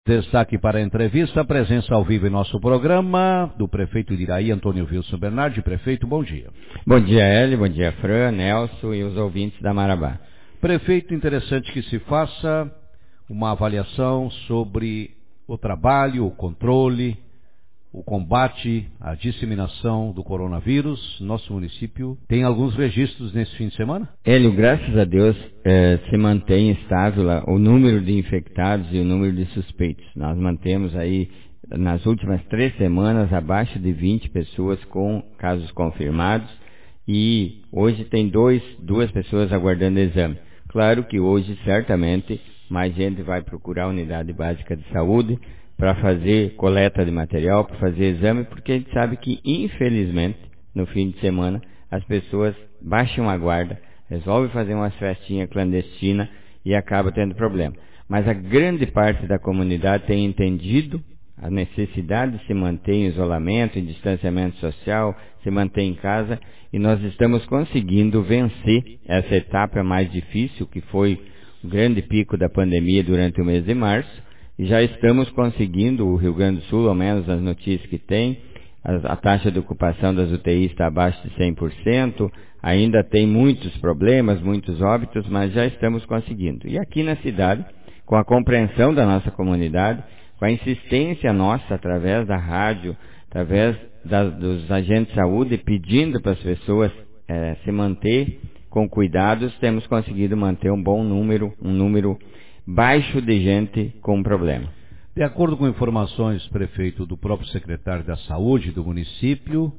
Destaque para a entrevista, a presença ao vivo em nosso programa do prefeito de Iraí, Antônio Wilson Bernardi. Prefeito, bom dia. Bom dia, Hélio, bom dia, Fran, Nelson e os ouvintes da Marabá. Prefeito, interessante que se faça uma avaliação sobre o trabalho, o controle, o combate, a disseminação do coronavírus. Nosso município tem alguns registros nesse fim de semana? Hélio, graças a Deus, se mantém estável o número de infectados e o número de suspeitos. Nós mantemos aí, nas últimas 3 semanas, abaixo de 20 pessoas com casos confirmados e hoje tem 2 pessoas aguardando exame. Claro que hoje, certamente, mais gente vai procurar a unidade básica de saúde para fazer coleta de material, para fazer exame, porque a gente sabe que, infelizmente, no fim de semana, as pessoas baixam a guarda, resolvem fazer uma festinha clandestina e acabam tendo problema. Mas a grande parte da comunidade tem entendido a necessidade de se manter em isolamento, em distanciamento social, se manter em casa, e nós estamos conseguindo vencer essa etapa mais difícil, que foi o grande pico da pandemia durante o mês de março, e já estamos conseguindo, o Rio Grande do Sul, ao menos nas notícias que tem, a taxa de ocupação das UTIs está abaixo de 100%, ainda tem muitos problemas, muitos óbitos, mas já estamos conseguindo. E aqui na cidade, com a compreensão da nossa comunidade, com a insistência nossa através da rádio, através dos agentes de saúde, pedindo para as pessoas se manter com cuidados, temos conseguido manter um bom número, um número baixo de gente com problema. De acordo com informações, prefeito, do próprio secretário da Saúde do município,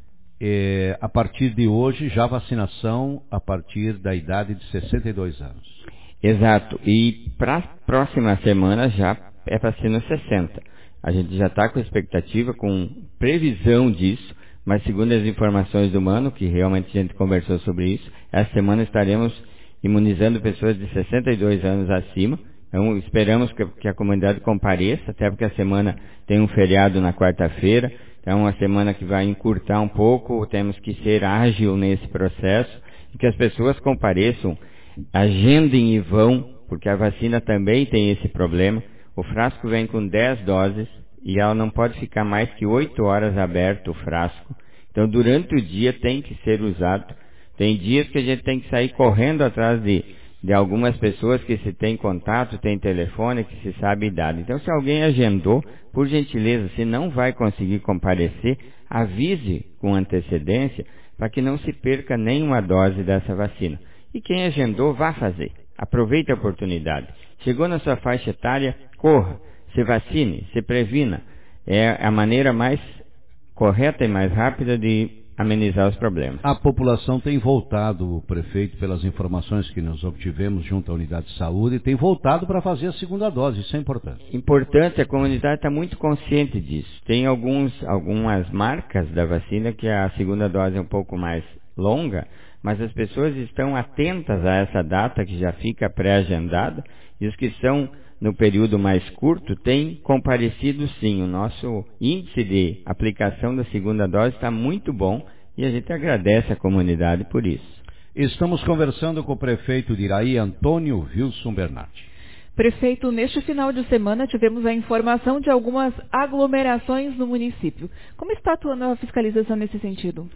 a partir de hoje já vacinação a partir da idade de 62 anos. Exato, e para a próxima semana já é vacina 60. A gente já está com expectativa, com previsão disso, mas segundo as informações do Mano, que realmente a gente conversou sobre isso, essa semana estaremos imunizando pessoas de 62 anos acima. Então, esperamos que a comunidade compareça, até porque a semana tem um feriado na quarta-feira, então é uma semana que vai encurtar um pouco, temos que ser ágil nesse processo, e que as pessoas compareçam, agendem e vão, porque a vacina também tem esse problema. O frasco vem com 10 doses e ela não pode ficar mais que 8 horas aberto o frasco. Então, durante o dia tem que ser usado. Tem dias que a gente tem que sair correndo atrás de algumas pessoas que se tem contato, tem telefone, que se sabe a idade. Então, se alguém agendou, por gentileza, se não vai conseguir comparecer, avise com antecedência para que não se perca nenhuma dose dessa vacina. E quem agendou, vá fazer. Aproveite a oportunidade. Chegou na sua faixa etária, corra, se vacine, se previna. É a maneira mais correta e mais rápida de amenizar os problemas. A população tem voltado, prefeito, pelas informações que nós obtivemos junto à unidade de saúde, tem voltado para fazer a segunda dose, isso é importante. Importante, a comunidade está muito consciente disso. Tem algumas marcas da vacina que a segunda dose é um pouco mais longa, mas as pessoas estão atentas a essa data que já fica pré-agendada, e os que são no período mais curto têm comparecido sim. O nosso índice de aplicação da segunda dose está muito bom e a gente agradece a comunidade por isso. Estamos conversando com o prefeito de Iraí, Antônio Wilson Bernardi. Prefeito, neste final de semana tivemos a informação de algumas aglomerações no município. Como está atuando a fiscalização nesse sentido?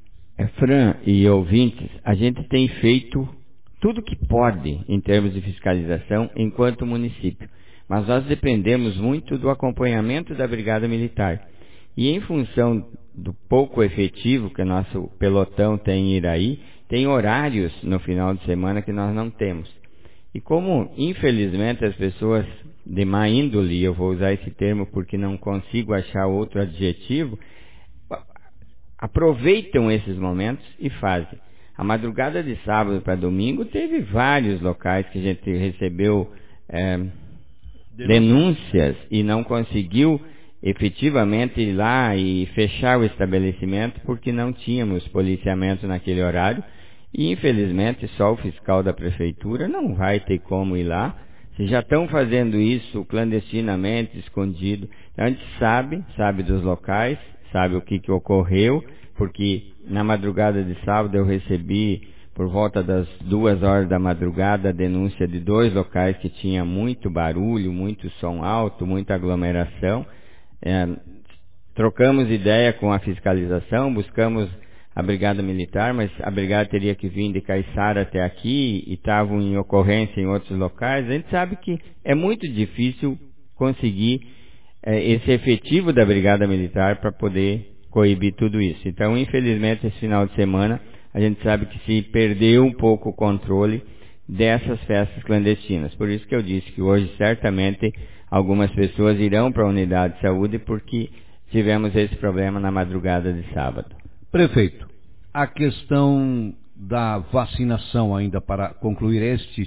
Fran e ouvintes, a gente tem feito tudo que pode em termos de fiscalização enquanto município, mas nós dependemos muito do acompanhamento da Brigada Militar. E em função do pouco efetivo que o nosso pelotão tem em Iraí, tem horários no final de semana que nós não temos. E como, infelizmente, as pessoas de má índole, eu vou usar esse termo porque não consigo achar outro adjetivo, aproveitam esses momentos e fazem. A madrugada de sábado para domingo teve vários locais que a gente recebeu denúncias e não conseguiu efetivamente ir lá e fechar o estabelecimento porque não tínhamos policiamento naquele horário e infelizmente só o fiscal da prefeitura não vai ter como ir lá. Se já estão fazendo isso clandestinamente, escondido, a gente sabe dos locais, sabe o que ocorreu, porque na madrugada de sábado eu recebi por volta das 2 horas da madrugada, a denúncia de 2 locais que tinha muito barulho, muito som alto, muita aglomeração. Trocamos ideia com a fiscalização, buscamos a Brigada Militar, mas a Brigada teria que vir de Caiçara até aqui e estavam em ocorrência em outros locais. A gente sabe que é muito difícil conseguir esse efetivo da Brigada Militar para poder coibir tudo isso. Então, infelizmente, esse final de semana, a gente sabe que se perdeu um pouco o controle dessas festas clandestinas. Por isso que eu disse que hoje, certamente, algumas pessoas irão para a unidade de saúde porque tivemos esse problema na madrugada de sábado. Prefeito, a questão da vacinação ainda para concluir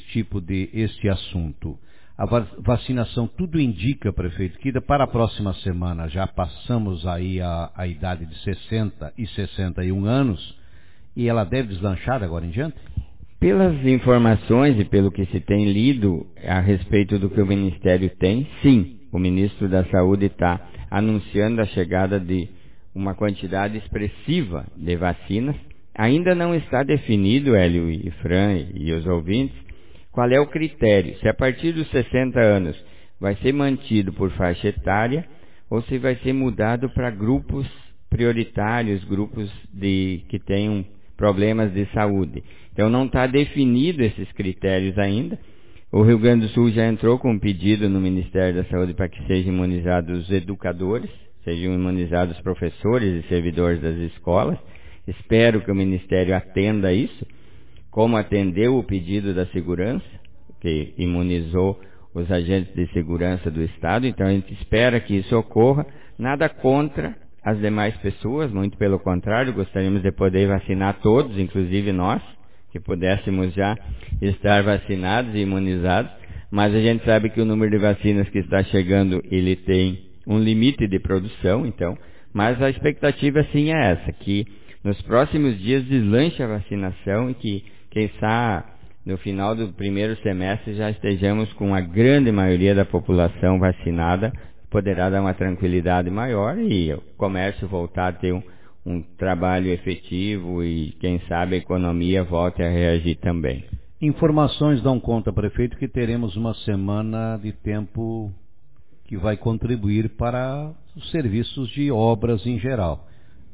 este assunto. A vacinação, tudo indica, prefeito, que para a próxima semana já passamos aí a idade de 60 e 61 anos e ela deve deslanchar agora em diante? Pelas informações e pelo que se tem lido a respeito do que o Ministério tem, sim, o Ministro da Saúde está anunciando a chegada de uma quantidade expressiva de vacinas. Ainda não está definido, Hélio e Fran e os ouvintes, qual é o critério, se a partir dos 60 anos vai ser mantido por faixa etária ou se vai ser mudado para grupos prioritários, grupos que tenham problemas de saúde. Então não está definido esses critérios ainda. O Rio Grande do Sul já entrou com um pedido no Ministério da Saúde para que sejam imunizados os educadores, sejam imunizados os professores e servidores das escolas. Espero que o Ministério atenda a isso, como atendeu o pedido da segurança, que imunizou os agentes de segurança do Estado. Então a gente espera que isso ocorra. Nada contra as demais pessoas, muito pelo contrário, gostaríamos de poder vacinar todos, inclusive nós, que pudéssemos já estar vacinados e imunizados, mas a gente sabe que o número de vacinas que está chegando, ele tem um limite de produção, então, mas a expectativa sim é essa, que nos próximos dias deslanche a vacinação e que, quem sabe, no final do primeiro semestre já estejamos com a grande maioria da população vacinada, poderá dar uma tranquilidade maior e o comércio voltar a ter um trabalho efetivo e, quem sabe, a economia volte a reagir também. Informações dão conta, prefeito, que teremos uma semana de tempo que vai contribuir para os serviços de obras em geral.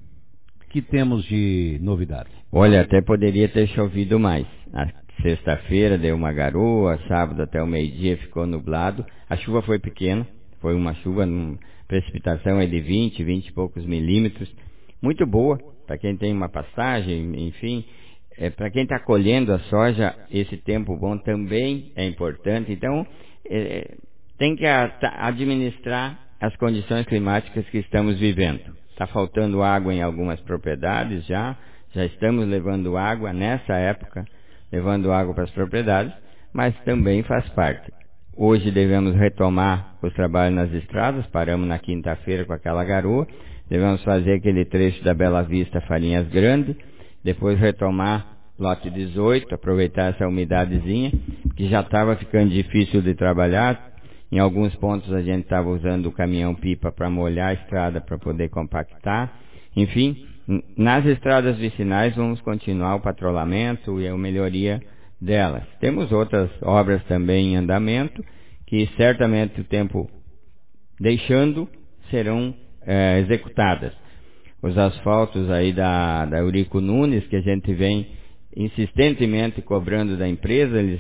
Que temos de novidade? Olha, até poderia ter chovido mais. Na sexta-feira deu uma garoa, sábado até o meio-dia ficou nublado. A chuva foi pequena, foi uma chuva, precipitação é de 20 e poucos milímetros. Muito boa, para quem tem uma pastagem, enfim, para quem está colhendo a soja, esse tempo bom também é importante. Então, tem que administrar as condições climáticas que estamos vivendo. Está faltando água em algumas propriedades já estamos levando água nessa época, levando água para as propriedades, mas também faz parte. Hoje devemos retomar os trabalhos nas estradas, paramos na quinta-feira com aquela garoa, devemos fazer aquele trecho da Bela Vista Farinhas Grande, depois retomar lote 18, aproveitar essa umidadezinha, que já estava ficando difícil de trabalhar. Em alguns pontos a gente estava usando o caminhão-pipa para molhar a estrada para poder compactar. Enfim, nas estradas vicinais vamos continuar o patrulhamento e a melhoria delas. Temos outras obras também em andamento, que certamente o tempo deixando serão executadas. Os asfaltos aí da Eurico Nunes, que a gente vem insistentemente cobrando da empresa, eles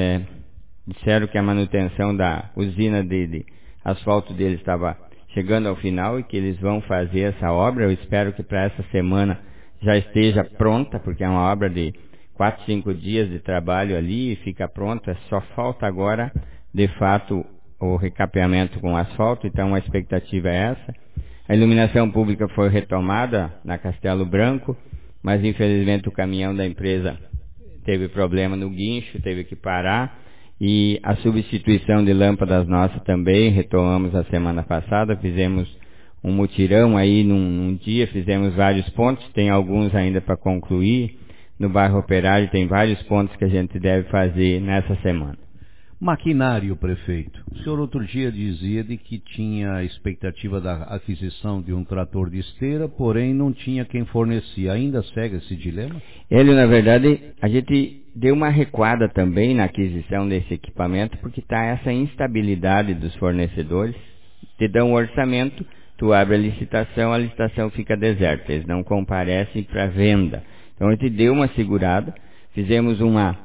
disseram que a manutenção da usina de asfalto deles estava chegando ao final e que eles vão fazer essa obra. Eu espero que para essa semana já esteja pronta, porque é uma obra de 4, 5 dias de trabalho ali e fica pronta. Só falta agora, de fato, o recapeamento com asfalto, então a expectativa é essa. A iluminação pública foi retomada na Castelo Branco, mas infelizmente o caminhão da empresa teve problema no guincho, teve que parar. E a substituição de lâmpadas nossa também, retomamos a semana passada, fizemos um mutirão aí num dia, fizemos vários pontos, tem alguns ainda para concluir. No bairro Operário tem vários pontos que a gente deve fazer nessa semana. Maquinário, prefeito. O senhor outro dia dizia de que tinha a expectativa da aquisição de um trator de esteira, porém não tinha quem fornecia. Ainda segue esse dilema? Na verdade, a gente deu uma recuada também na aquisição desse equipamento, porque está essa instabilidade dos fornecedores. Te dão um orçamento, tu abre a licitação fica deserta, eles não comparecem para venda. Então a gente deu uma segurada, fizemos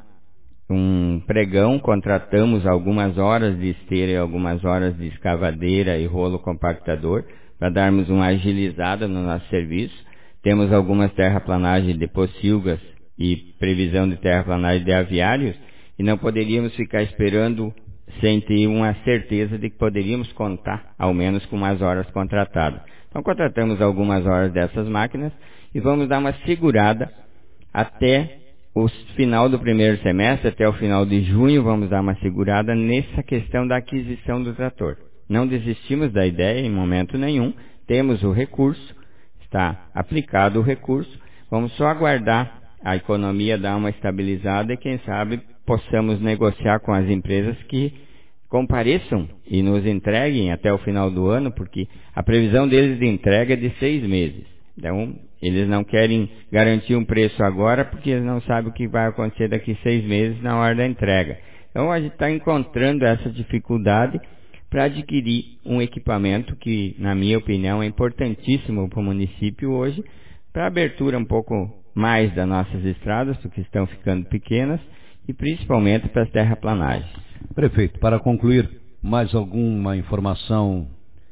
um pregão, contratamos algumas horas de esteira e algumas horas de escavadeira e rolo compactador para darmos uma agilizada no nosso serviço. Temos algumas terraplanagens de pocilgas e previsão de terraplanagem de aviários e não poderíamos ficar esperando sem ter uma certeza de que poderíamos contar ao menos com umas horas contratadas. Então contratamos algumas horas dessas máquinas e vamos dar uma segurada até o final do primeiro semestre, até o final de junho, vamos dar uma segurada nessa questão da aquisição do trator. Não desistimos da ideia em momento nenhum, temos o recurso, está aplicado o recurso, vamos só aguardar a economia dar uma estabilizada e quem sabe possamos negociar com as empresas que compareçam e nos entreguem até o final do ano, porque a previsão deles de entrega é de 6 meses. Então, eles não querem garantir um preço agora, porque eles não sabem o que vai acontecer daqui 6 meses na hora da entrega. Então, a gente está encontrando essa dificuldade para adquirir um equipamento que, na minha opinião, é importantíssimo para o município hoje, para a abertura um pouco mais das nossas estradas, porque estão ficando pequenas, e principalmente para as terraplanagens. Prefeito, para concluir, mais alguma informação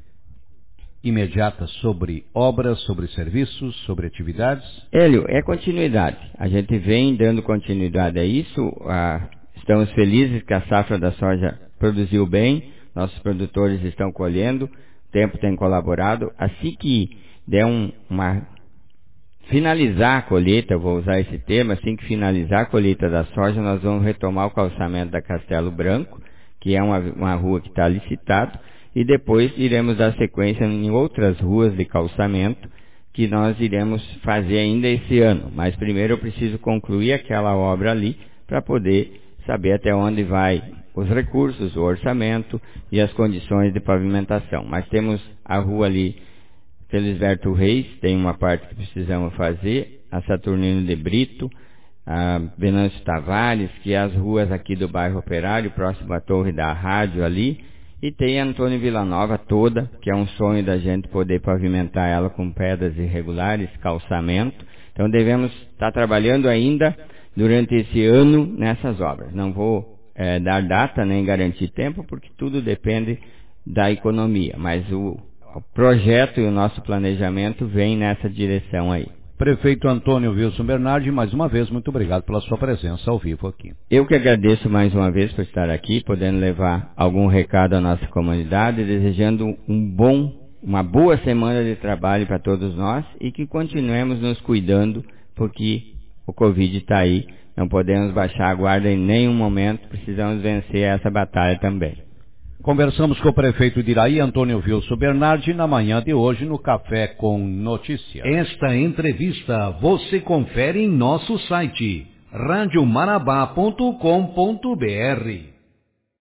imediata sobre obras, sobre serviços, sobre atividades? Hélio, é continuidade. A gente vem dando continuidade a isso. Estamos felizes que a safra da soja produziu bem, nossos produtores estão colhendo, o tempo tem colaborado. Assim que der finalizar a colheita, vou usar esse termo, assim que finalizar a colheita da soja, nós vamos retomar o calçamento da Castelo Branco, que é uma rua que está licitada, e depois iremos dar sequência em outras ruas de calçamento que nós iremos fazer ainda esse ano. Mas primeiro eu preciso concluir aquela obra ali para poder saber até onde vai os recursos, o orçamento e as condições de pavimentação. Mas temos a rua ali, Felisberto Reis, tem uma parte que precisamos fazer, a Saturnino de Brito, a Venâncio Tavares, que é as ruas aqui do bairro Operário, próximo à Torre da Rádio ali, e tem a Antônio Villanova toda, que é um sonho da gente poder pavimentar ela com pedras irregulares, calçamento. Então devemos estar trabalhando ainda durante esse ano nessas obras. Não vou dar data nem garantir tempo, porque tudo depende da economia, mas o projeto e o nosso planejamento vem nessa direção aí. Prefeito Antônio Wilson Bernardi, mais uma vez, muito obrigado pela sua presença ao vivo aqui. Eu que agradeço mais uma vez por estar aqui, podendo levar algum recado à nossa comunidade, desejando uma boa semana de trabalho para todos nós e que continuemos nos cuidando, porque o Covid está aí, não podemos baixar a guarda em nenhum momento, precisamos vencer essa batalha também. Conversamos com o prefeito de Iraí, Antônio Wilson Bernardi, na manhã de hoje no Café com Notícias. Esta entrevista você confere em nosso site radiomarabá.com.br.